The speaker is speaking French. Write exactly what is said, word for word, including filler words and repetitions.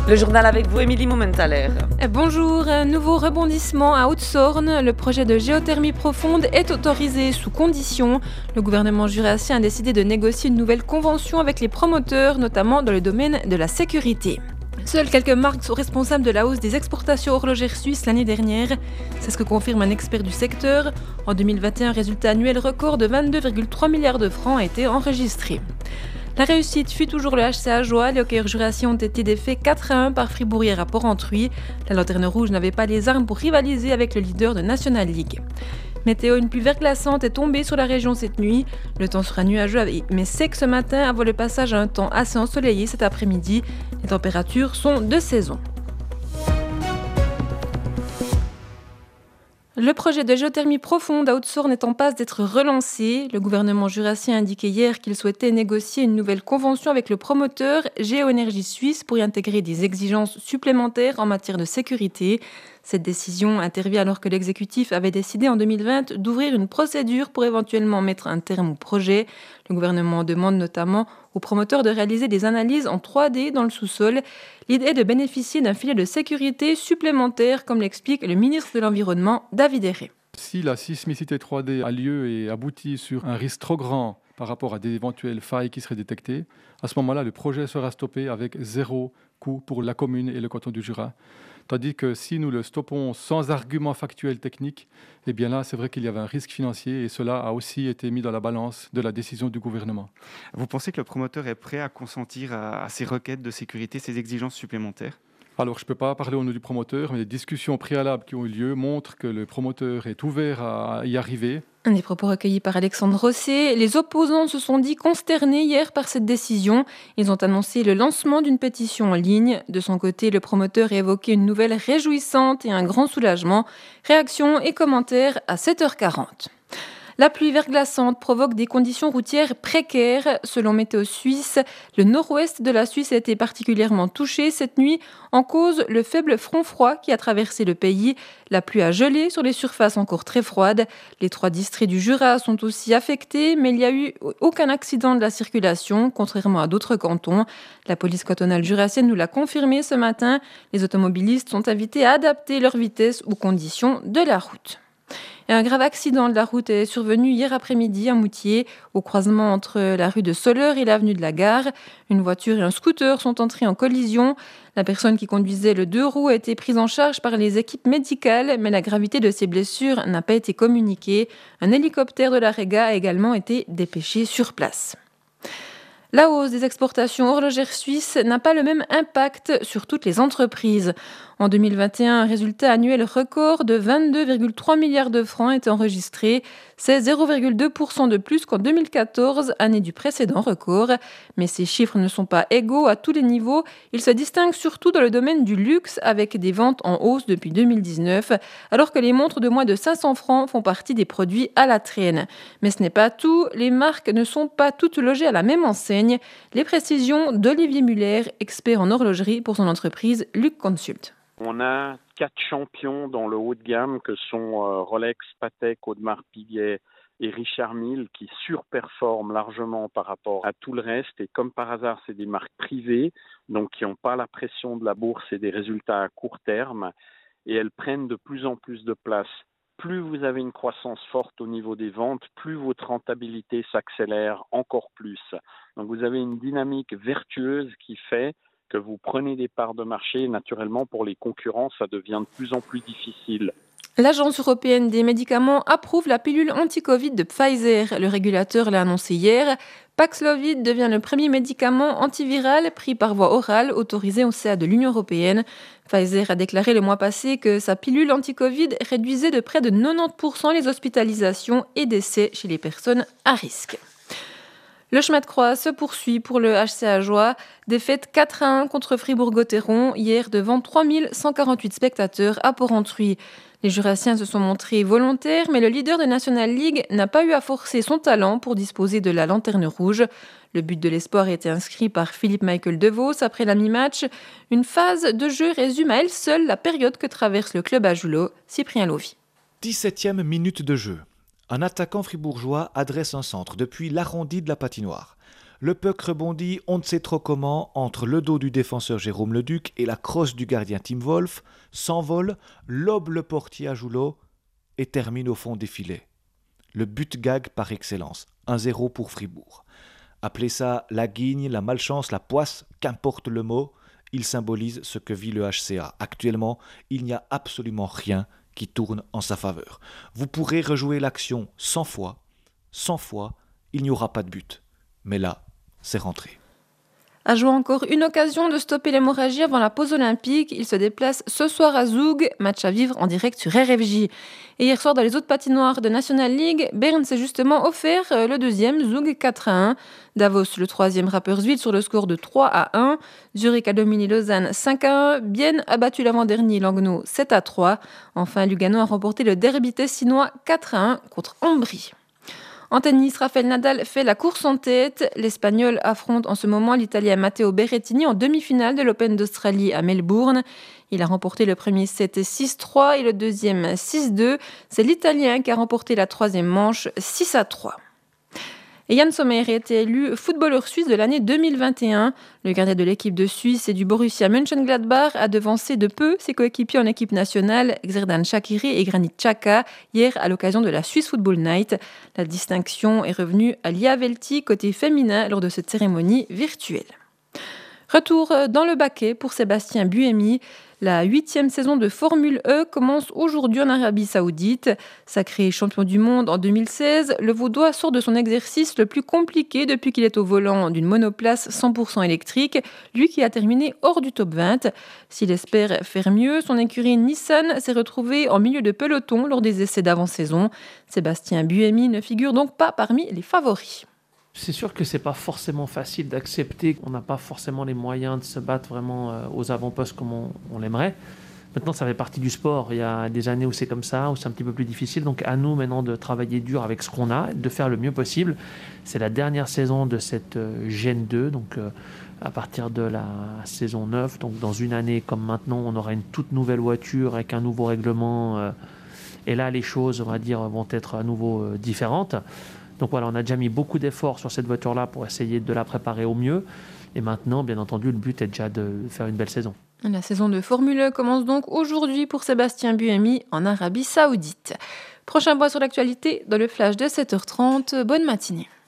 Le journal avec vous, Émilie Mumenthaler. Bonjour, un nouveau rebondissement à Haute-Saône. Le projet de géothermie profonde est autorisé sous conditions. Le gouvernement jurassien a décidé de négocier une nouvelle convention avec les promoteurs, notamment dans le domaine de la sécurité. Seules quelques marques sont responsables de la hausse des exportations horlogères suisses l'année dernière. C'est ce que confirme un expert du secteur. En deux mille vingt et un, un résultat annuel record de vingt-deux virgule trois milliards de francs a été enregistré. La réussite fut toujours le H C A Joie. Les hockeyeurs jurassiens ont été défaits quatre à un par Fribourg à Port-Entruy. La Lanterne Rouge n'avait pas les armes pour rivaliser avec le leader de National League. Météo, une pluie verglaçante est tombée sur la région cette nuit. Le temps sera nuageux mais sec ce matin avant le passage à un temps assez ensoleillé cet après-midi. Les températures sont de saison. Le projet de géothermie profonde à Haute-Saône est en passe d'être relancé. Le gouvernement jurassien a indiqué hier qu'il souhaitait négocier une nouvelle convention avec le promoteur Géoénergie Suisse pour y intégrer des exigences supplémentaires en matière de sécurité. Cette décision intervient alors que l'exécutif avait décidé en deux mille vingt d'ouvrir une procédure pour éventuellement mettre un terme au projet. Le gouvernement demande notamment aux promoteurs de réaliser des analyses en trois D dans le sous-sol. L'idée est de bénéficier d'un filet de sécurité supplémentaire, comme l'explique le ministre de l'Environnement, David Héré. Si la sismicité trois D a lieu et aboutit sur un risque trop grand par rapport à d'éventuelles failles qui seraient détectées, à ce moment-là, le projet sera stoppé avec zéro coût pour la commune et le canton du Jura. Tandis que si nous le stoppons sans argument factuel technique, eh bien là, c'est vrai qu'il y avait un risque financier et cela a aussi été mis dans la balance de la décision du gouvernement. Vous pensez que le promoteur est prêt à consentir à, à ces requêtes de sécurité, ces exigences supplémentaires ? Alors, je ne peux pas parler au nom du promoteur, mais les discussions préalables qui ont eu lieu montrent que le promoteur est ouvert à y arriver. Un des propos recueillis par Alexandre Rosset. Les opposants se sont dit consternés hier par cette décision. Ils ont annoncé le lancement d'une pétition en ligne. De son côté, le promoteur a évoqué une nouvelle réjouissante et un grand soulagement. Réaction et commentaires à sept heures quarante. La pluie verglaçante provoque des conditions routières précaires. Selon Météo Suisse, le nord-ouest de la Suisse a été particulièrement touché cette nuit. En cause, le faible front froid qui a traversé le pays. La pluie a gelé sur les surfaces encore très froides. Les trois districts du Jura sont aussi affectés, mais il n'y a eu aucun accident de la circulation, contrairement à d'autres cantons. La police cantonale jurassienne nous l'a confirmé ce matin. Les automobilistes sont invités à adapter leur vitesse aux conditions de la route. Et un grave accident de la route est survenu hier après-midi à Moutier, au croisement entre la rue de Soleure et l'avenue de la Gare. Une voiture et un scooter sont entrés en collision. La personne qui conduisait le deux roues a été prise en charge par les équipes médicales, mais la gravité de ses blessures n'a pas été communiquée. Un hélicoptère de la Réga a également été dépêché sur place. La hausse des exportations horlogères suisses n'a pas le même impact sur toutes les entreprises. En deux mille vingt et un, un résultat annuel record de vingt-deux virgule trois milliards de francs est enregistré. C'est zéro virgule deux pour cent de plus qu'en deux mille quatorze, année du précédent record. Mais ces chiffres ne sont pas égaux à tous les niveaux. Ils se distinguent surtout dans le domaine du luxe, avec des ventes en hausse depuis deux mille dix-neuf, alors que les montres de moins de cinq cents francs font partie des produits à la traîne. Mais ce n'est pas tout. Les marques ne sont pas toutes logées à la même enseigne. Les précisions d'Olivier Muller, expert en horlogerie pour son entreprise Luc Consult. On a quatre champions dans le haut de gamme que sont euh, Rolex, Patek, Audemars Piguet et Richard Mille qui surperforment largement par rapport à tout le reste. Et comme par hasard, c'est des marques privées, donc qui n'ont pas la pression de la bourse et des résultats à court terme. Et elles prennent de plus en plus de place. Plus vous avez une croissance forte au niveau des ventes, plus votre rentabilité s'accélère encore plus. Donc vous avez une dynamique vertueuse qui fait que vous prenez des parts de marché et naturellement pour les concurrents, ça devient de plus en plus difficile. L'Agence européenne des médicaments approuve la pilule anti-Covid de Pfizer. Le régulateur l'a annoncé hier. Paxlovid devient le premier médicament antiviral pris par voie orale autorisé au sein de l'Union européenne. Pfizer a déclaré le mois passé que sa pilule anti-Covid réduisait de près de quatre-vingt-dix pour cent les hospitalisations et décès chez les personnes à risque. Le chemin de croix se poursuit pour le H C A Joie. Défaite quatre à un contre Fribourg-Gotteron hier devant trois mille cent quarante-huit spectateurs à Port-Entruy. Les Jurassiens se sont montrés volontaires, mais le leader de National League n'a pas eu à forcer son talent pour disposer de la lanterne rouge. Le but de l'espoir a été inscrit par Philippe Michael DeVos après la mi-match. Une phase de jeu résume à elle seule la période que traverse le club à Joulot. Cyprien Lovy. dix-septième minute de jeu. Un attaquant fribourgeois adresse un centre depuis l'arrondi de la patinoire. Le puck rebondit, on ne sait trop comment, entre le dos du défenseur Jérôme Leduc et la crosse du gardien Tim Wolf, s'envole, lobe le portier à Joulot et termine au fond des filets. Le but gag par excellence, un zéro pour Fribourg. Appelez ça la guigne, la malchance, la poisse, qu'importe le mot, il symbolise ce que vit le H C A. Actuellement, il n'y a absolument rien qui tourne en sa faveur. Vous pourrez rejouer l'action cent fois, cent fois, il n'y aura pas de but. Mais là, c'est rentré. A joué encore une occasion de stopper l'hémorragie avant la pause olympique. Il se déplace ce soir à Zoug, match à vivre en direct sur R F J. Et hier soir, dans les autres patinoires de National League, Berne s'est justement offert le deuxième, Zoug quatre à un. Davos, le troisième, Rapperswil sur le score de trois à un. Zurich a dominé Lausanne cinq à un. Bienne a battu l'avant-dernier Langnau sept à trois. Enfin, Lugano a remporté le derby tessinois quatre à un contre Ambry. En tennis, Rafael Nadal fait la course en tête. L'Espagnol affronte en ce moment l'Italien Matteo Berrettini en demi-finale de l'Open d'Australie à Melbourne. Il a remporté le premier set six trois et le deuxième six deux. C'est l'Italien qui a remporté la troisième manche six à trois. Et Yann Sommer a été élu footballeur suisse de l'année deux mille vingt et un. Le gardien de l'équipe de Suisse et du Borussia Mönchengladbach a devancé de peu ses coéquipiers en équipe nationale, Xherdan Shaqiri et Granit Xhaka, hier à l'occasion de la Swiss Football Night. La distinction est revenue à Lia Velti côté féminin lors de cette cérémonie virtuelle. Retour dans le baquet pour Sébastien Buemi. La huitième saison de Formule E commence aujourd'hui en Arabie Saoudite. Sacré champion du monde en deux mille seize, le Vaudois sort de son exercice le plus compliqué depuis qu'il est au volant d'une monoplace cent pour cent électrique, lui qui a terminé hors du top vingt. S'il espère faire mieux, son écurie Nissan s'est retrouvé en milieu de peloton lors des essais d'avant-saison. Sébastien Buemi ne figure donc pas parmi les favoris. C'est sûr que c'est pas forcément facile d'accepter qu'on n'a pas forcément les moyens de se battre vraiment aux avant-postes comme on, on l'aimerait. Maintenant, ça fait partie du sport. Il y a des années où c'est comme ça, où c'est un petit peu plus difficile. Donc à nous maintenant de travailler dur avec ce qu'on a, de faire le mieux possible. C'est la dernière saison de cette Gen deux, donc euh, à partir de la saison neuf. Donc dans une année comme maintenant, on aura une toute nouvelle voiture avec un nouveau règlement. Euh, et là, les choses, on va dire, vont être à nouveau euh, différentes. Donc voilà, on a déjà mis beaucoup d'efforts sur cette voiture-là pour essayer de la préparer au mieux. Et maintenant, bien entendu, le but est déjà de faire une belle saison. La saison de Formule E commence donc aujourd'hui pour Sébastien Buemi en Arabie Saoudite. Prochain point sur l'actualité dans le flash de sept heures trente. Bonne matinée.